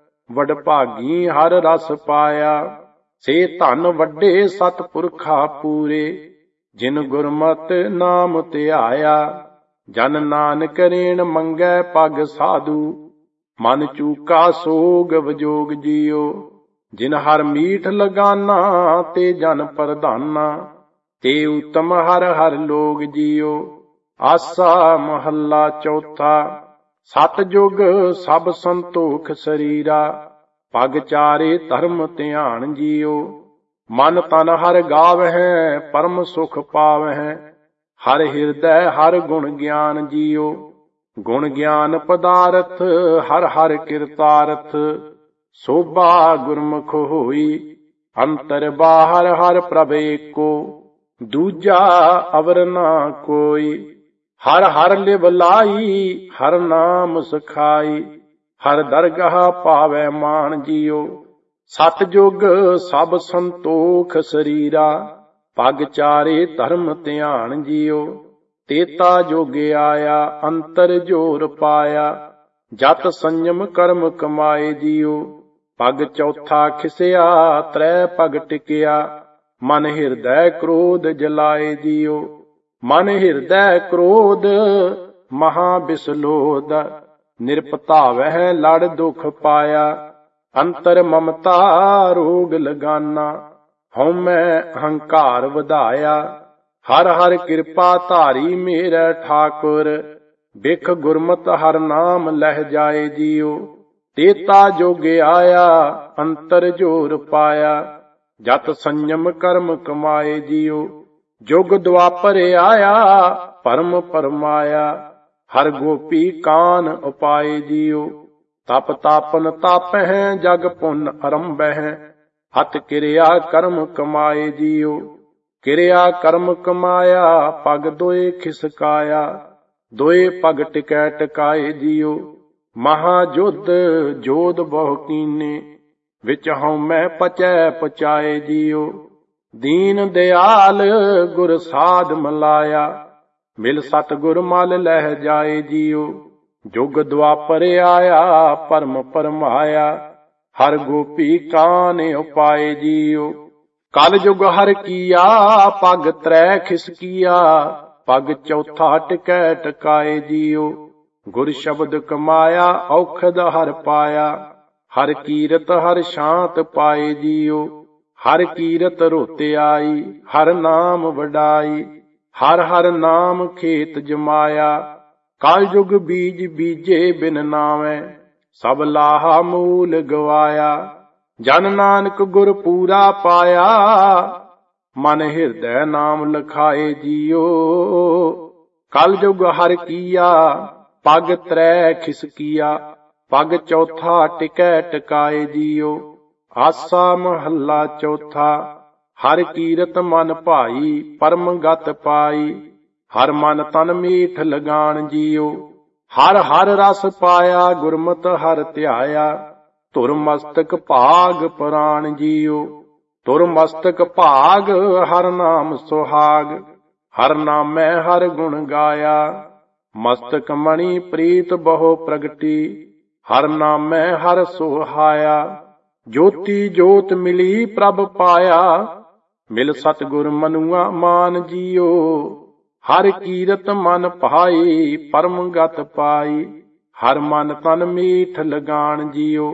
ਵਡਭਾਗੀ ਹਰ ਰਸ ਪਾਇਆ। ਸੇ ਧਨ ਵੱਡੇ ਸਤਿਪੁਰਖਾ ਪੂਰੇ, ਜਿਨ ਗੁਰਮਤਿ ਨਾਮ ਧਿਆਇਆ। ਜਨ ਨਾਨਕ ਰੇਣ ਮੰਗੈ ਪਗ ਸਾਧੂ, ਮਨ ਚੂਕਾ ਸੋਗ ਵਜੋਗ ਜੀਓ। ਜਿਨ ਹਰ ਮੀਠ ਲਗਾਨਾ, ਤੇ ਜਨ ਪ੍ਰਧਾਨਾ, ਤੇ ਉਤਮ ਹਰ ਹਰ ਲੋਗ ਜੀਓ। ਆਸਾ ਮਹੱਲਾ ਚੌਥਾ। ਸਤਿਜੁਗ ਸਭ ਸੰਤੋਖ ਸਰੀਰਾ, ਪਗ ਚਾਰੇ ਧਰਮ ਧਿਆਨ ਜੀਓ। ਮਨ ਤਨ ਹਰ ਗਾਵਹਿ, ਪਰਮ ਸੁਖ ਪਾਵਹਿ, ਹਰ ਹਿਰਦੈ ਹਰ ਗੁਣ ਗਿਆਨ ਜੀਓ। ਗੁਣ ਗਿਆਨ ਪਦਾਰਥ, ਹਰ ਹਰ ਕਿਰਤਾਰਥ, ਸੋਭਾ ਗੁਰਮੁਖ ਹੋਈ। ਅੰਤਰ ਬਾਹਰ ਹਰ ਪ੍ਰਭ ਏਕੋ, ਦੂਜਾ ਅਵਰ ਨਾ ਕੋਈ। ਹਰ ਹਰ ਲਿਵ ਲਾਈ, ਹਰ ਨਾਮ ਸਖਾਈ, ਹਰ ਦਰਗਾਹ ਪਾਵੈ ਮਾਨ ਜੀਓ। ਸਤਿਜੁਗ ਸਭ ਸੰਤੋਖ ਸਰੀਰਾ, ਪਗ ਚਾਰੇ ਧਰਮ ਧਿਆਨ ਜੀਓ। ਤੇਤਾ ਜੋਗ ਆਇਆ, ਅੰਤਰ ਜੋਰ ਪਾਇਆ, ਜਤ ਸੰਜਮ ਕਰਮ ਕਮਾਏ ਜੀਓ। ਪਗ ਚੌਥਾ ਖਿਸਿਆ, ਤ੍ਰੈ ਪਗ ਟਿਕਿਆ, ਮਨ ਹਿਰਦੈ ਕ੍ਰੋਧ ਜਲਾਏ ਜੀਓ। ਮਨ ਹਿਰਦੈ ਕ੍ਰੋਧ ਮਹਾ ਬਿਸਲੋਦ, ਨਿਰਪਤਾਵਹਿ ਲੜ ਦੁਖ ਪਾਇਆ। ਅੰਤਰ ਮਮਤਾ ਰੋਗ ਲਗਾਨਾ, ਹਉਮੈ ਅਹੰਕਾਰ ਵਧਾਇਆ। ਹਰ ਹਰ ਕਿਰਪਾ ਧਾਰੀ ਮੇਰੈ ਠਾਕੁਰ, ਬਿਖ ਗੁਰਮਤਿ ਹਰ ਨਾਮ ਲਹਿ ਜਾਏ ਜੀਓ। ਤੇਤਾ ਜੋਗ ਆਇਆ, ਅੰਤਰ ਜੋਰ ਪਾਇਆ, ਜਤ ਸੰਜਮ ਕਰਮ ਕਮਾਏ ਜੀਓ। ਜੁਗ ਦੁਆਪਰ ਆਇਆ, ਪਰਮ ਪਰਮਾਇਆ, ਹਰ ਗੋਪੀ ਕਾਨ ਉਪਾਏ ਜੀਓ। ਤਪ ਤਾਪਨ ਤਾਪਹਿ, ਜਗ ਪੁੰਨ ਅਰੰਭਹਿ, ਹਤ ਕਿਰਿਆ ਕਰਮ ਕਮਾਏ ਜੀਓ। ਕਿਰਿਆ ਕਰਮ ਕਮਾਇਆ, ਪਗ ਦੋਏ ਖਿਸਕਾਇਆ, ਦੋਏ ਪਗ ਟਿਕੈ ਟਿਕਾਏ ਜੀਓ। ਮਹਾ ਜੁਧ ਜੋਧ ਬਹੁ ਕੀਨੇ, ਵਿੱਚ ਹਉਮੈ ਪਚੈ ਪਚਾਏ ਜੀਓ। ਦੀਨ ਦਿਆਲ ਗੁਰ ਸਾਧ ਮਲਾਇਆ, ਮਿਲ ਸਤਿਗੁਰ ਮਲ ਲਹਿ ਜਾਏ ਜੀਓ। ਜੁਗ ਦੁਆਪਰ ਆਇਆ, ਪਰਮ ਪਰਮਾਇਆ, ਹਰ ਗੋਪੀ ਕਾਨ ਉਪਾਏ ਜੀਓ। ਕਲ ਜੁਗ ਹਰ ਕੀਆ, ਪਗ ਤ੍ਰੈ ਖਿਸਕੀਆ, ਪਗ ਚੌਥਾ ਟਿਕੈ ਟਿਕਾਏ ਜੀਓ। ਗੁਰ ਸ਼ਬਦ ਕਮਾਇਆ, ਔਖਦ ਹਰ ਪਾਇਆ, ਹਰ ਕੀਰਤ ਹਰ ਸ਼ਾਂਤ ਪਾਏ ਜੀਓ। ਹਰ ਕੀਰਤ ਰੋਤੇ ਆਈ, ਹਰ ਨਾਮ ਵਡਾਈ, ਹਰ ਹਰ ਨਾਮ ਖੇਤ ਜਮਾਇਆ। ਕਲ ਯੁਗ ਬੀਜ ਬੀਜੇ ਬਿਨ ਨਾਵੈ, ਸਭ ਲਾਹਾ ਮੂਲ ਗਵਾਇਆ। ਜਨ ਨਾਨਕ ਗੁਰ ਪੂਰਾ ਪਾਇਆ, ਮਨ ਹਿਰਦੈ ਨਾਮ ਲਖਾਏ ਜੀਓ। ਕਲ ਜੁਗ ਹਰ ਕੀਆ ਪਗ ਤਰੈ ਖਿਸਕੀਆ, ਪਗ ਚੌਥਾ ਟਿਕੈ ਟਿਕਾਏ ਜੀਓ। ਆਸਾ ਮਹੱਲਾ ਚੌਥਾ। ਹਰ ਕੀਰਤ ਮਨ ਭਾਈ ਪਰਮ ਗਤ ਪਾਈ, ਹਰ ਮਨ ਤਨ ਮੀਠ ਲਗਾਣ ਜੀਓ। ਹਰ ਹਰ ਰਸ ਪਾਇਆ ਗੁਰਮਤਿ ਹਰ ਧਿਆਇਆ, ਧੁਰ ਮਸਤਕ ਭਾਗ ਪੁਰਾਣ ਜੀਓ। ਧੁਰ ਮਸਤਕ ਭਾਗ ਹਰ ਨਾਮ ਸੁਹਾਗ, ਹਰ ਨਾਮੈ ਹਰ ਗੁਣ ਗਾਇਆ। ਮਸਤਕ ਮਣੀ ਪ੍ਰੀਤ ਬਹੁ ਪ੍ਰਗਟੀ, ਹਰ ਨਾਮੈ ਹਰ ਸੁਹਾਇਆ। ਜੋਤੀ ਜੋਤ ਮਿਲੀ ਪ੍ਰਭ ਪਾਇਆ, ਮਿਲ ਸਤਿਗੁਰ ਮਨੁਆ ਮਾਨ ਜੀਓ। ਹਰ ਕੀਰਤ ਮਨ ਭਾਈ ਪਰਮ ਗਤ ਪਾਈ, ਹਰ ਮਨ ਤਨ ਮੀਠ ਲਗਾਣ ਜੀਓ।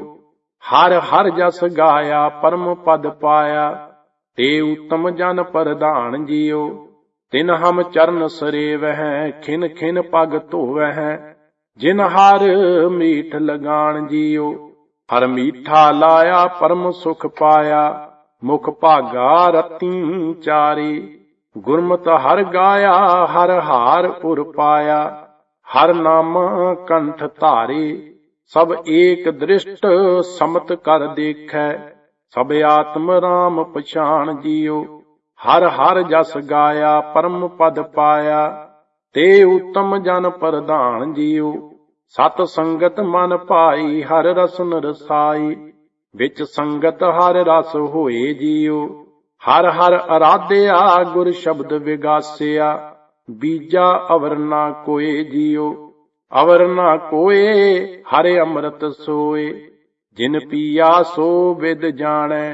ਹਰ ਹਰ ਜਸ ਗਾਇਆ ਪਰਮ ਪਦ ਪਾਇਆ, ਤੇ ਉਤਮ ਜਨ ਪ੍ਰਧਾਨ ਜੀਓ। ਤਿਨ ਹਮ ਚਰਨ ਸਰੇਵਹਿ, ਖਿਨ ਖਿਨ ਪਗ ਧੋਵਹਿ, ਜਿਨ ਹਰ ਮੀਠ ਲਗਾਣ ਜੀਓ। ਹਰ ਮੀਠਾ ਲਾਇਆ ਪਰਮ ਸੁਖ ਪਾਇਆ, ਮੁਖ ਭਾਗਾ ਰਤੀ ਚਾਰੀ। ਗੁਰਮਤਿ ਹਰ ਗਾਇਆ ਹਰ ਹਾਰ ਉਰ ਪਾਇਆ, ਹਰ ਨਾਮ ਕੰਠ ਧਾਰੀ। ਸਭ ਏਕ ਦ੍ਰਿਸ਼ਟ ਸਮਤ ਕਰ ਦੇਖੈ, ਸਭ ਆਤਮ ਰਾਮ ਪਛਾਣ ਜੀਓ। ਹਰ ਹਰ ਜਸ ਗਾਇਆ ਪਰਮ ਪਦ ਪਾਇਆ, ਤੇ ਉਤਮ ਜਨ ਪ੍ਰਧਾਨ ਜੀਓ। ਸਤ ਸੰਗਤ ਮਨ ਭਾਈ ਹਰ ਰਸਨ ਰਸਾਈ, ਵਿੱਚ ਸੰਗਤ ਹਰ ਰਸ ਹੋਏ ਜੀਓ। ਹਰ ਹਰ ਅਰਾਧਿਆ ਗੁਰ ਸ਼ਬਦ ਵਿਗਾਸਿਆ, ਬੀਜਾ ਅਵਰ ਨਾ ਕੋਏ ਜੀਓ। ਅਵਰ ਨਾ ਕੋਏ ਹਰਿ ਅੰਮ੍ਰਿਤ ਸੋਏ, ਜਿਨ ਪੀਆ ਸੋ ਵਿਦ ਜਾਣੈ।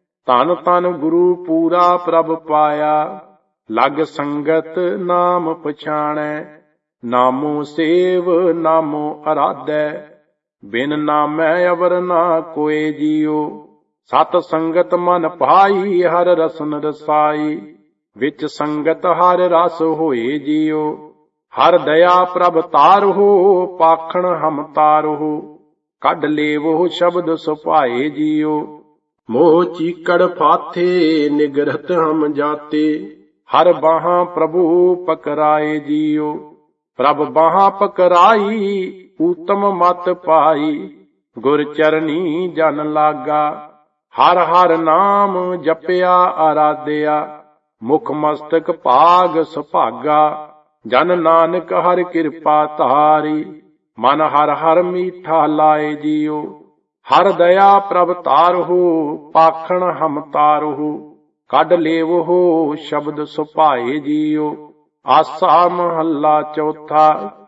ਧਨ ਧਨ ਗੁਰੂ ਪੂਰਾ ਪ੍ਰਭ ਪਾਇਆ, ਲਗ ਸੰਗਤ ਨਾਮ ਪਛਾਣੈ। ਨਾਮੋ ਸੇਵ ਨਾਮੋ ਅਰਾਧੈ, ਬਿਨ ਨਾਮੈ ਅਵਰ ਨਾ ਕੋਏ ਜੀਓ। ਸਤ ਸੰਗਤ ਮਨ ਭਾਈ ਹਰ ਰਸਨ ਰਸਾਈ, ਵਿੱਚ ਸੰਗਤ ਹਰ ਰਸ ਹੋਏ ਜੀਓ। ਹਰ ਦਇਆ ਪ੍ਰਭ ਤਾਰਹੁ, ਪਾਖਣ ਹਮ ਤਾਰਹੁ, ਕੱਢ ਲੇਵਹੁ ਸ਼ਬਦ ਸੁਭਾਏ ਜੀਓ। ਮੋਹ ਚੀਕੜ ਫਾਥੇ ਨਿਗਰਤ ਹਮ ਜਾਤੇ, ਹਰ ਬਾਹਾਂ ਪ੍ਰਭੂ ਪਕਰਾਏ ਜੀਓ। ਪ੍ਰਭ ਬਾਹਾਂ ਪਕਰਾਈ ਊਤਮ ਮਤ ਪਾਈ, ਗੁਰ ਚਰਨੀ ਜਨ ਲਾਗਾ। ਹਰ ਹਰ ਨਾਮ ਜਪਿਆ ਆਰਾਧਿਆ, ਮੁਖ ਮਸਤਕ ਭਾਗ ਸੁਭਾਗਾ। ਜਨ ਨਾਨਕ ਹਰ ਕਿਰਪਾ ਧਾਰੀ, ਮਨ ਹਰ ਹਰ ਮੀਠਾ ਲਾਏ ਜੀਓ। ਹਰ ਦਇਆ ਪ੍ਰਭ ਤਾਰਹੁ, ਪਾਖਣ ਹਮ ਤਾਰਹੁ, ਕੱਢ ਲੇਵਹੁ ਸ਼ਬਦ ਸੁਭਾਏ ਜੀਓ। ਆਸਾ ਮਹੱਲਾ ਚੌਥਾ।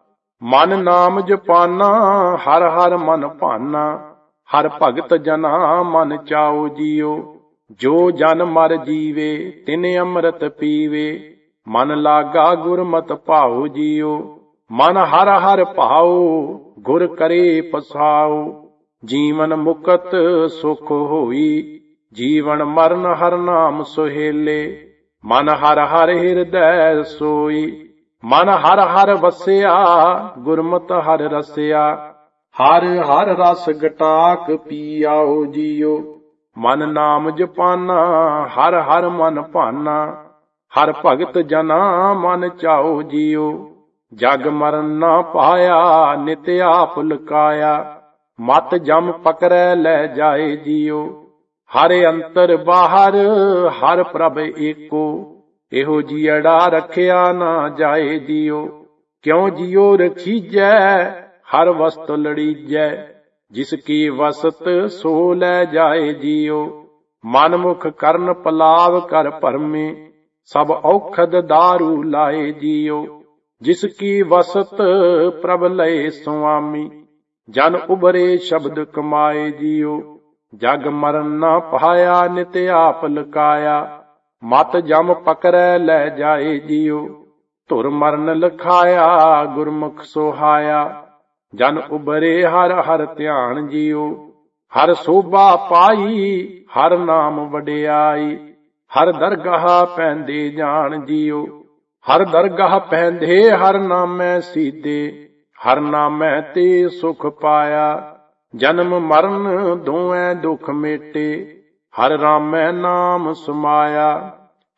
ਮਨ ਨਾਮ ਜਪਾਨਾ ਹਰ ਹਰ ਮਨ ਭਾਨਾ, ਹਰ ਭਗਤ ਜਨਾ ਮਨ ਚਾਓ ਜੀਓ। ਜੋ ਜਨ ਮਰ ਜੀਵੇ ਤਿਨ ਅੰਮ੍ਰਿਤ ਪੀਵੇ, ਮਨ ਲਾਗਾ ਗੁਰਮਤ ਭਾਉ ਜੀਓ। ਮਨ ਹਰ ਹਰ ਭਾਉ ਗੁਰ ਕਰੇ ਪਸਾਉ, ਜੀਵਨ ਮੁਕਤ ਸੁਖ ਹੋਈ। ਜੀਵਨ ਮਰਨ ਹਰ ਨਾਮ ਸੁਹੇਲੇ, ਮਨ ਹਰ ਹਰ ਹਿਰਦੈ ਸੋਈ। ਮਨ ਹਰ ਹਰ ਵਸਿਆ ਗੁਰਮਤ ਹਰ ਰਸਿਆ, ਹਰ ਹਰ ਰਸ ਗਟਾਕ ਪੀਆਓ ਜੀਓ। ਮਨ ਨਾਮ ਜਪਾਨਾ ਹਰ ਹਰ ਮਨ ਭਾਨਾ, ਹਰ ਭਗਤ ਜਨਾ ਮਨ ਚਾਓ ਜੀਓ। ਜਗ ਮਰਨ ਨਾ ਪਾਇਆ ਨਿਤ ਆਪ ਲੁਕਾਇਆ, ਮਤ ਜਮ ਪਕੜੈ ਲੈ ਜਾਏ ਜੀਓ। ਹਰ ਅੰਤਰ ਬਾਹਰ ਹਰ ਪ੍ਰਭ ਏਕੋ, ਇਹੋ ਜੀਅੜਾ ਰੱਖਿਆ ਨਾ ਜਾਏ ਜੀਓ। ਕਿਉ ਜੀਓ ਰਖੀਜੈ ਹਰ ਵਸਤ ਲੜੀਜੈ, ਜਿਸ ਕੀ ਵਸਤ ਸੋ ਲੈ ਜਾਏ ਜੀਓ। ਮਨ ਮੁਖ ਕਰਨ ਪਲਾਵ ਕਰ ਭਰਮੇ, ਸਭ ਔਖਦ ਦਾਰੂ ਲਾਏ ਜੀਓ। ਜਿਸ ਕੀ ਵਸਤ ਪ੍ਰਭ ਲਏ ਸੁਆਮੀ, ਜਨ ਉਬਰੇ ਸ਼ਬਦ ਕਮਾਏ ਜੀਓ। ਜਗ ਮਰਨ ਨਾ ਪਾਇਆ ਨਿਤ ਆਪ ਲੁਕਾਇਆ, ਮਤ ਜਮ ਪਕੜੈ ਲੈ ਜਾਏ ਜੀਓ। ਧੁਰ ਮਰਨ ਲਖਾਇਆ ਗੁਰਮੁਖ ਸੁਹਾਇਆ, ਜਨ ਉਬਰੇ ਹਰ ਹਰ ਧਿਆਨ ਜੀਓ। ਹਰ ਸੋਭਾ ਪਾਈ ਹਰ ਨਾਮ ਵਡਿਆਈ, ਹਰ ਦਰਗਾਹ ਪੈਂਦੇ ਜਾਣ ਜੀਓ। ਹਰ ਦਰਗਾਹ ਪੈਂਦੇ ਹਰ ਨਾਮੈ ਸੀਦੇ, ਹਰ ਨਾਮੈ ਤੇ ਸੁਖ ਪਾਇਆ। ਜਨਮ ਮਰਨ ਦੋਵੇਂ ਦੁਖ ਮੇਟੇ, ਹਰ ਰਾਮੈ ਨਾਮ ਸਮਾਇਆ।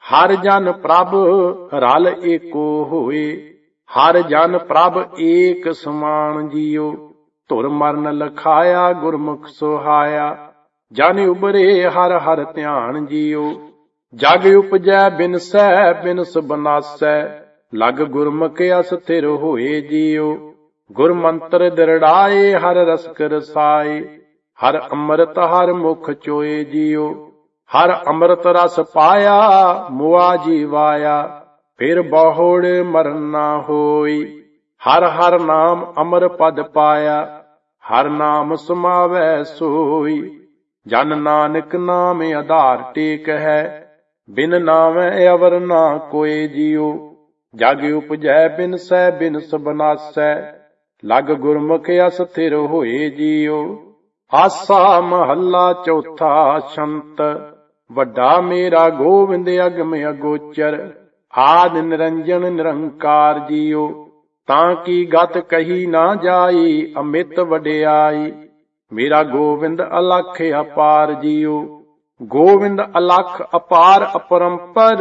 ਹਰ ਜਨ ਪ੍ਰਭ ਰਲ ਏਕੋ ਹੋਏ, ਹਰ ਜਨ ਪ੍ਰਭ ਏਕ ਸਮਾਨ ਜੀਓ। ਧੁਰ ਮਰਨ ਲਖਾਇਆ ਗੁਰਮੁਖ ਸੁਹਾਇਆ, ਜਨ ਉਬਰੇ ਹਰ ਹਰ ਧਿਆਨ ਜੀਓ। ਜਗ ਉਪਜੈ ਬਿਨਸੈ ਬਿਨਸ ਬਨਾਸੈ, ਲਗ ਗੁਰਮੁਖ ਅਸਥਿਰ ਹੋਏ ਜੀਓ। ਗੁਰ ਮੰਤਰ ਦਿਰੜਾਏ ਹਰ ਰਸਕ ਰਸਾਏ, ਹਰ ਅੰਮ੍ਰਿਤ ਹਰ ਮੁਖ ਚੋਏ ਜੀਓ। ਹਰ ਅੰਮ੍ਰਿਤ ਰਸ ਪਾਇਆ ਮੁਆ ਜੀਵਾਇਆ, ਫਿਰ ਬਹੁੜ ਮਰਨ ਨਾ ਹੋਈ। ਹਰ ਹਰ ਨਾਮ ਅਮਰ ਪਦ ਪਾਇਆ, ਹਰ ਨਾਮ ਸਮਾਵੈ ਸੋਈ। ਜਨ ਨਾਨਕ ਨਾਮ ਆਧਾਰ ਟੇਕ ਹੈ, ਬਿਨ ਨਾਮੈ ਅਵਰ ਨਾ ਕੋਏ ਜੀਓ। ਜਗ ਉਪਜੈ ਬਿਨਸੈ ਬਿਨਸ ਬਨਾਸੈ, ਲਗ ਗੁਰਮੁਖ ਅਸਥਿਰ ਹੋਏ ਜੀਓ। ਆਸਾ ਮਹੱਲਾ ਚੌਥਾ ਛੰਤ। ਵੱਡਾ ਮੇਰਾ ਗੋਵਿੰਦ ਅਗਮ ਅਗੋਚਰ, ਆਦਿ ਨਿਰੰਜਨ ਨਿਰੰਕਾਰ ਜੀਓ। ਤਾਂ ਕੀ ਗਤ ਕਹੀ ਨਾ ਜਾਈ, ਅਮਿਤ ਵਡਿਆਈ। ਮੇਰਾ ਗੋਵਿੰਦ ਅਲਖ ਅਪਾਰ ਜੀਓ। ਗੋਵਿੰਦ ਅਲਖ ਅਪਾਰ ਅਪਰੰਪਰ,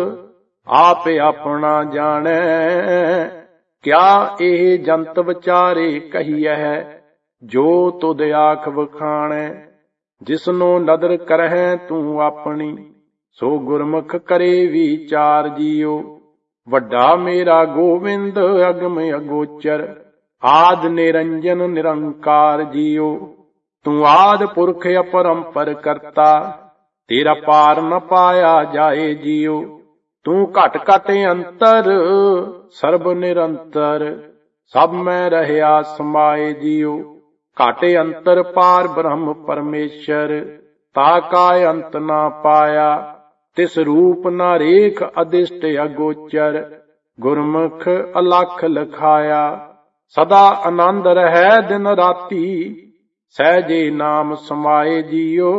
ਆਪ ਆਪਣਾ ਜਾਣੈ। ਕਿਆ ਇਹ ਜੰਤ ਵਿਚਾਰੇ ਕਹੀਐ, ਜੋ ਤੁਧ ਆਖ ਵਖਾਣੈ। ਜਿਸਨੂੰ ਨਦਰ ਕਰਹਿ ਤੂੰ ਆਪਣੀ, ਸੋ ਗੁਰਮੁਖ ਕਰੇ ਵਿਚਾਰ ਜੀਓ। ਵੱਡਾ ਮੇਰਾ ਗੋਵਿੰਦ ਅਗਮ ਅਗੋਚਰ, ਆਦਿ ਨਿਰੰਜਨ ਨਿਰੰਕਾਰ ਜੀਓ। ਤੂੰ ਆਦਿ ਪੁਰਖ ਅਪਰੰਪਰ ਕਰਤਾ, ਤੇਰਾ ਪਾਰ ਨ ਪਾਇਆ ਜਾਏ ਜੀਓ। ਤੂੰ ਘਟ ਘਟ ਅੰਤਰ ਸਰਬ ਨਿਰੰਤਰ, ਸਭ ਮੈਂ ਰਹਿਆ ਸਮਾਏ ਜੀਓ। ਘਟ ਅੰਤਰ ਪਾਰ ਬ੍ਰਹਮ ਪਰਮੇਸ਼ਰ, ਤਾ ਕਾ ਅੰਤ ਨਾ ਪਾਇਆ। ਤਿਸ ਰੂਪ ਨਾ ਰੇਖ ਅਦਿਸ਼ਟ ਅਗੋਚਰ, ਗੁਰਮੁਖ ਅਲਖ ਲਖਾਇਆ। ਸਦਾ ਆਨੰਦ ਰਹਿ ਦਿਨ ਰਾਤੀ, ਸਹਿਜੇ ਨਾਮ ਸਮਾਏ ਜੀਓ।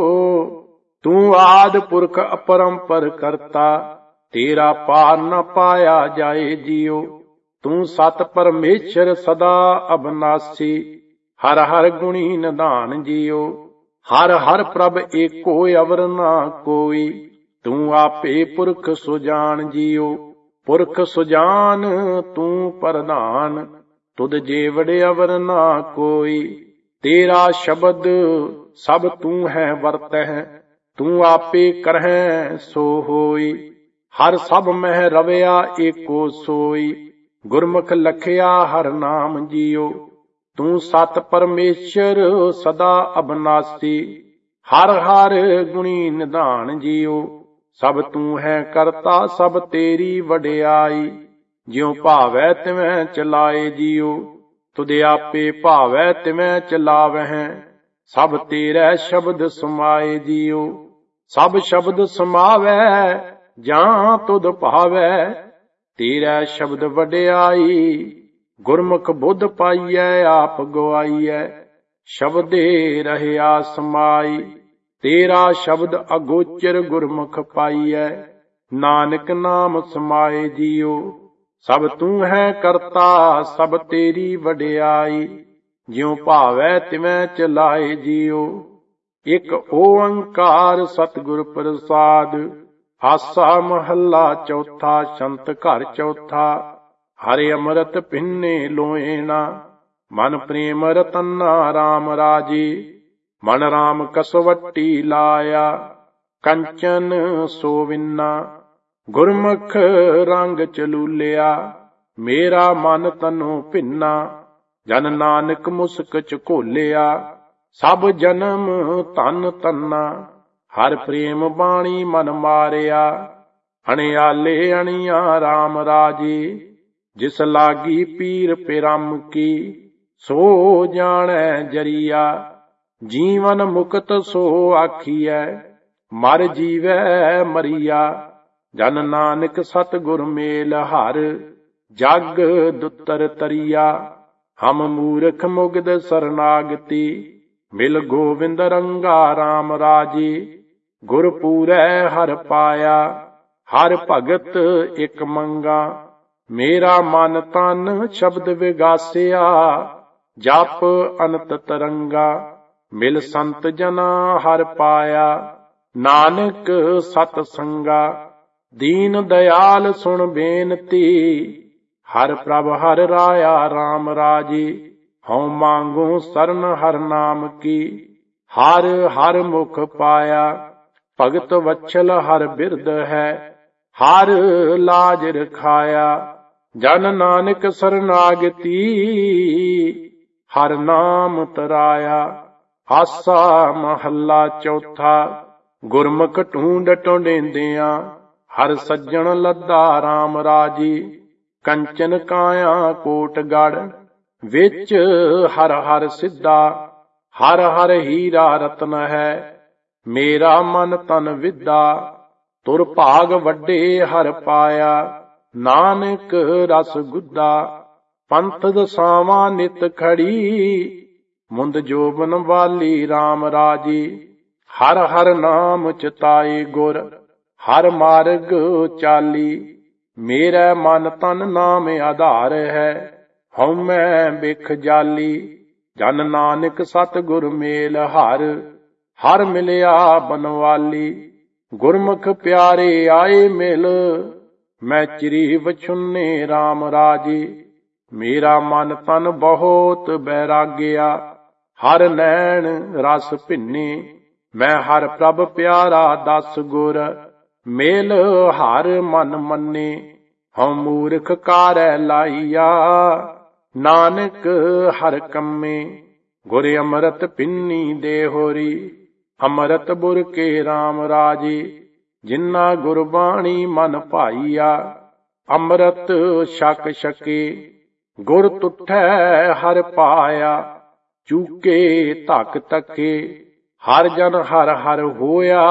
ਤੂੰ ਆਦਿ ਪੁਰਖ ਅਪਰੰਪਰ ਕਰਤਾ, ਤੇਰਾ ਪਾਰ ਨ ਪਾਇਆ ਜਾਏ ਜੀਓ। ਤੂੰ ਸਤ ਪਰਮੇਸ਼ਰ ਸਦਾ ਅਬਨਾਸੀ, ਹਰ ਹਰ ਗੁਣੀ ਨਿਧਾਨ ਜੀਓ। ਹਰ ਹਰ ਪ੍ਰਭ ਏਕੋ ਅਵਰ ਨਾ ਕੋਈ, ਤੂੰ ਆਪੇ ਪੁਰਖ ਸੁਜਾਨ ਜੀਓ। ਪੁਰਖ ਸੁਜਾਨ ਤੂੰ ਪ੍ਰਧਾਨ, ਤੁਧ ਜੇਵੜ ਅਵਰ ਨਾ ਕੋਈ। ਤੇਰਾ ਸ਼ਬਦ ਸਭ ਤੂੰ ਹੈ ਵਰਤਹਿ, ਤੂੰ ਆਪੇ ਕਰਹਿ ਸੋ ਹੋਈ। ਹਰ ਸਭ ਮਹਿ ਰਵਿਆ ਏਕੋ ਸੋਈ, ਗੁਰਮੁਖ ਲਖਿਆ ਹਰ ਨਾਮ ਜੀਓ। ਤੂੰ ਸਤ ਪਰਮੇਸ਼ਰ ਸਦਾ ਅਬਨਾਸੀ, ਹਰ ਹਰ ਗੁਣੀ ਨਿਧਾਨ ਜੀਓ। ਸਭ ਤੂੰ ਹੈ ਕਰਤਾ ਸਭ ਤੇਰੀ ਵਡਿਆਈ, ਜਿਉ ਭਾਵੈ ਤਿਵੈ ਚਲਾਏ ਜੀਓ। ਤੁਧ ਆਪੇ ਭਾਵੈ ਤਿਵੈ ਚਲਾਵਹਿ, ਸਭ ਤੇਰੇ ਸ਼ਬਦ ਸਮਾਏ ਜੀਓ। ਸਭ ਸ਼ਬਦ ਸਮਾਵੈ ਜਾਂ ਤੁਧ ਭਾਵੈ, ਤੇਰਾ ਸ਼ਬਦ ਵਡਿਆਈ। ਗੁਰਮੁਖ ਬੁੱਧ ਪਾਈਐ ਆਪ ਗਵਾਈਐ, ਸ਼ਬਦੇ ਰਹਿਆ ਸਮਾਈ। ਤੇਰਾ ਸ਼ਬਦ ਅਗੋਚਰ ਗੁਰਮੁਖ ਪਾਈਐ, ਨਾਨਕ ਨਾਮ ਸਮਾਏ ਜੀਓ। ਸਭ ਤੂੰ ਹੈ ਕਰਤਾ ਸਭ ਤੇਰੀ ਵਡਿਆਈ, ਜਿਉ ਭਾਵੈ ਤਿਵੈ ਚਲਾਏ ਜੀਓ। ਇਕ ਓੰਕਾਰ ਸਤਿਗੁਰ ਪ੍ਰਸਾਦ। ਆਸਾ ਮਹੱਲਾ ਚੌਥਾ ਛੰਤ ਘਰ ਚੌਥਾ। ਹਰਿ ਅੰਮ੍ਰਿਤ ਪਿੰਨੇ ਲੋਏਣਾ, ਮਨ ਪ੍ਰੇਮ ਰਤਨਾ ਰਾਮ ਰਾਜੇ। ਮਨ ਰਾਮ ਕਸਵੱਟੀ ਲਾਇਆ, ਕੰਚਨ ਸੋਵਿੰਨਾ। ਗੁਰਮੁਖ ਰੰਗ ਚਲੂਲਿਆ, ਮੇਰਾ ਮਨ ਤਨੋ ਭਿੰਨਾ। ਜਨ ਨਾਨਕ ਮੁਸਕ ਚ ਘੋਲਿਆ, ਸਭ ਜਨਮ ਧਨ ਤੰਨਾ। ਹਰ ਪ੍ਰੇਮ ਬਾਣੀ ਮਨ ਮਾਰਿਆ, ਅਣਿਆਲੇ ਅਣੀਆਂ ਰਾਮ ਰਾਜੇ। ਜਿਸ ਲਾਗੀ ਪੀਰ ਪਿਰਮ ਕੀ, ਸੋ ਜਾਣੈ ਜਰੀਆ। ਜੀਵਨ ਮੁਕਤ ਸੋ ਆਖੀਐ, ਮਰ ਜੀਵੈ ਮਰੀਆ। ਜਨ ਨਾਨਕ ਸਤਿਗੁਰ ਮੇਲ ਹਰ, ਜਗ ਦੁਤਰ ਤਰੀਆ। ਹਮ ਮੂਰਖ ਮੁਗਧ ਸਰਨਾਗਤੀ, ਮਿਲ ਗੋਵਿੰਦ ਰੰਗਾ ਰਾਮ ਰਾਜੇ। ਗੁਰ ਪੂਰੈ ਹਰ ਪਾਇਆ, ਹਰ ਭਗਤ ਇਕ ਮੰਗਾ। ਮੇਰਾ ਮਨ ਤਨ ਸ਼ਬਦ ਵਿਗਾਸਿਆ, ਜਪ ਅਨੰਤ ਤਰੰਗਾ। ਮਿਲ ਸੰਤ ਜਨਾ ਹਰ ਪਾਇਆ, ਨਾਨਕ ਸਤ ਸੰਗਾ। ਦੀਨ ਦਿਆਲ ਸੁਣ ਬੇਨਤੀ, ਹਰ ਪ੍ਰਭ ਹਰ ਰਾਇਆ RAM ਰਾਜੀ। ਹਉ ਮੰਗੂ ਸਰਨ ਹਰ ਨਾਮ ਕੀ, ਹਰ ਹਰ ਮੁਖ ਪਾਇਆ। ਭਗਤ ਵਛਲ ਹਰ ਬਿਰਦ ਹੈ, ਹਰ ਲਾਜ ਰਖਾਇਆ। ਜਨ ਨਾਨਕ ਸਰਨਾਗਤੀ, ਹਰ ਨਾਮ ਤਰਾਇਆ। ਆਸਾ ਮਹੱਲਾ ਚੌਥਾ। ਗੁਰਮੁਖ ਢੂੰਡ ਟੁੰਡੇਂਦਿਆਂ, ਹਰ ਸੱਜਣ ਲੱਦਾ RAM ਰਾਜੀ। ਕੰਚਨ ਕਾਇਆ ਕੋਟਗੜ, ਵਿੱਚ ਹਰ ਹਰ ਸਿੱਧਾ। ਹਰ ਹਰ ਹੀਰਾ ਰਤਨ ਹੈ, ਮੇਰਾ ਮਨ ਤਨ ਵਿਦਾ। ਤੁਰ ਭਾਗ ਵੱਡੇ ਹਰ ਪਾਇਆ, ਨਾਨਕ ਰਸ ਗੁੱਦਾ। ਪੰਥ ਦਸਾਵਾਂ ਨਿਤ ਖੜੀ, ਮੁੰਦ ਜੋਬਨ ਵਾਲੀ RAM ਰਾਜੀ। ਹਰ ਹਰ ਨਾਮ ਚਿਤਾਏ ਗੁਰ, ਹਰ ਮਾਰਗ ਚਾਲੀ। ਮੇਰਾ ਮਨ ਤਨ ਨਾਮ ਆਧਾਰ ਹੈ, ਹਉਮੈ ਬਿਖ ਜਾਲੀ। ਜਨ ਨਾਨਕ ਸਤਿਗੁਰ ਮੇਲ ਹਰ, ਹਰ ਮਿਲਿਆ ਬਨਵਾਲੀ। ਗੁਰਮੁਖ ਪਿਆਰੇ ਆਏ ਮਿਲ, ਮੈਂ ਚਿਰੀ ਵਛੁੰਨੇ RAM ਰਾਜੀ। ਮੇਰਾ ਮਨ ਤਨ ਬਹੁਤ ਬੈਰਾਗਿਆ, ਹਰ ਨੈਣ ਰਸ ਭਿੰਨੇ। ਮੈਂ ਹਰ ਪ੍ਰਭ ਪਿਆਰਾ ਦਸ ਗੁਰ, ਮੇਲ ਹਰ ਮਨ ਮੰਨੇ। ਹਉ ਮੂਰਖ ਕਾਰੈ ਲਾਈਆ, ਨਾਨਕ ਹਰ ਕੰਮੇ। ਗੁਰ ਅੰਮ੍ਰਿਤ ਪਿੰਨੀ ਦੇ ਹੋਰੀ, ਅੰਮ੍ਰਿਤ ਬੁਰ ਕੇ RAM ਰਾਜੀ। ਜਿਨ੍ਹਾਂ ਗੁਰਬਾਣੀ ਮਨ ਭਾਈਆ, ਅੰਮ੍ਰਿਤ ਛਕ ਛਕੇ। ਗੁਰ ਤੁਠੈ ਹਰ ਪਾਇਆ, ਚੂਕੇ ਧਕ ਧਕੇ। ਹਰ ਜਨ ਹਰ ਹਰ ਹੋਇਆ,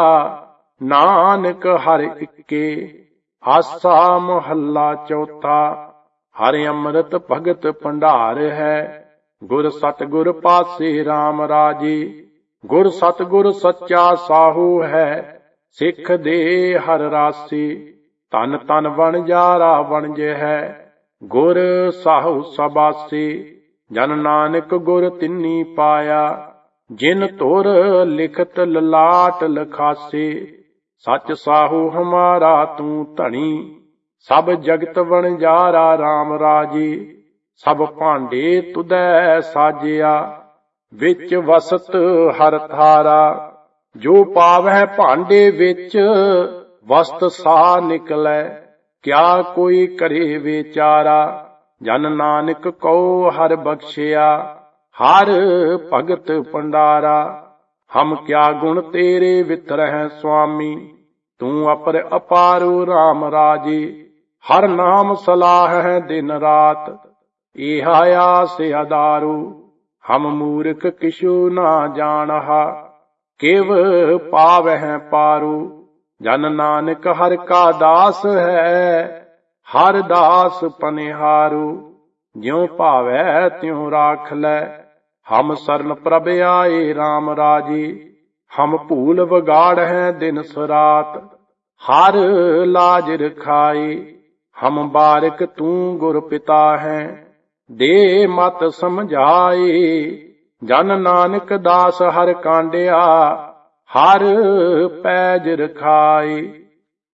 ਨਾਨਕ ਹਰ ਇੱਕੇ। ਆਸਾ ਮਹੱਲਾ ਚੌਥਾ। ਹਰ ਅੰਮ੍ਰਿਤ ਭਗਤ ਭੰਡਾਰ ਹੈ, ਗੁਰ ਸਤਿਗੁਰ ਪਾਸੇ RAM ਰਾਜੀ। ਗੁਰ ਸਤਿਗੁਰ ਸੱਚਾ ਸਾਹੂ ਹੈ, ਸਿੱਖ ਦੇ ਹਰ ਰਾਸੀ। ਧਨ ਧਨ ਵਣਜਾਰਾ ਵਣਜ ਹੈ, ਗੁਰ ਸਾਹੂ ਸਬਾਸੀ। ਜਨ ਨਾਨਕ ਗੁਰ ਤਿੰਨੀ ਪਾਇਆ, ਜਿਨ ਧੁਰ ਲਿਖਤ ਲਲਾਟ ਲਖਾਸੇ। ਸੱਚ ਸਾਹੂ ਹਮਾਰਾ ਤੂੰ ਧਣੀ, ਸਭ ਜਗਤ ਵਣਜਾਰਾ RAM ਰਾਜੀ। ਸਭ ਭਾਂਡੇ ਤੁਧੈ ਸਾਜਿਆ, ਵਿੱਚ ਵਸਤ ਹਰ ਥਾਰਾ। ਜੋ ਪਾਵੈ ਭਾਂਡੇ ਵਿੱਚ, ਵਸਤ ਸਾ ਨਿਕਲੈ। ਕਿਆ ਕੋਈ ਕਰੇ ਵਿਚਾਰਾ, ਜਨ ਨਾਨਕ ਕਉ ਹਰ ਬਖਸ਼ਿਆ। ਹਰ ਭਗਤ ਭੰਡਾਰਾ। ਹਮ ਕਿਆ ਗੁਣ ਤੇਰੇ ਵਿਤਰਹਿ ਸੁਆਮੀ, ਤੂੰ ਅਪਰ ਅਪਾਰੂ RAM ਰਾਜੀ। ਹਰ ਨਾਮ ਸਲਾਹ ਹੈ ਦਿਨ ਰਾਤ, ਏਹਾ ਆਸ ਆਧਾਰੂ। ਹਮ ਮੂਰਖ ਕਿਛੂ ਨਾ ਜਾਣਹਾ, ਕਿਵ ਪਾਵਹਿ ਪਾਰੂ। ਜਨ ਨਾਨਕ ਹਰ ਕਾ ਦਾਸ ਹੈ, ਹਰ ਦਾਸ ਪਨਿਹਾਰੂ। ਜਿਉ ਭਾਵੈ ਤਿਉ ਰਾਖ ਲੈ, ਹਮ ਸਰਨ ਪ੍ਰਭ ਆਏ RAM ਰਾਜੀ। ਹਮ ਭੂਲ ਵਿਗਾੜ ਹੈ ਦਿਨ ਸਰਾਤ, ਹਰ ਲਾਜ ਰਖਾਈ। ਹਮ ਬਾਰਿਕ ਤੂੰ ਗੁਰ ਪਿਤਾ ਹੈ, ਦੇ ਮਤ ਸਮਝਾਈ। ਜਨ ਨਾਨਕ ਦਾਸ ਹਰ ਕਾਂਡਿਆ, ਹਰ ਪੈਜ ਰਖਾਈ।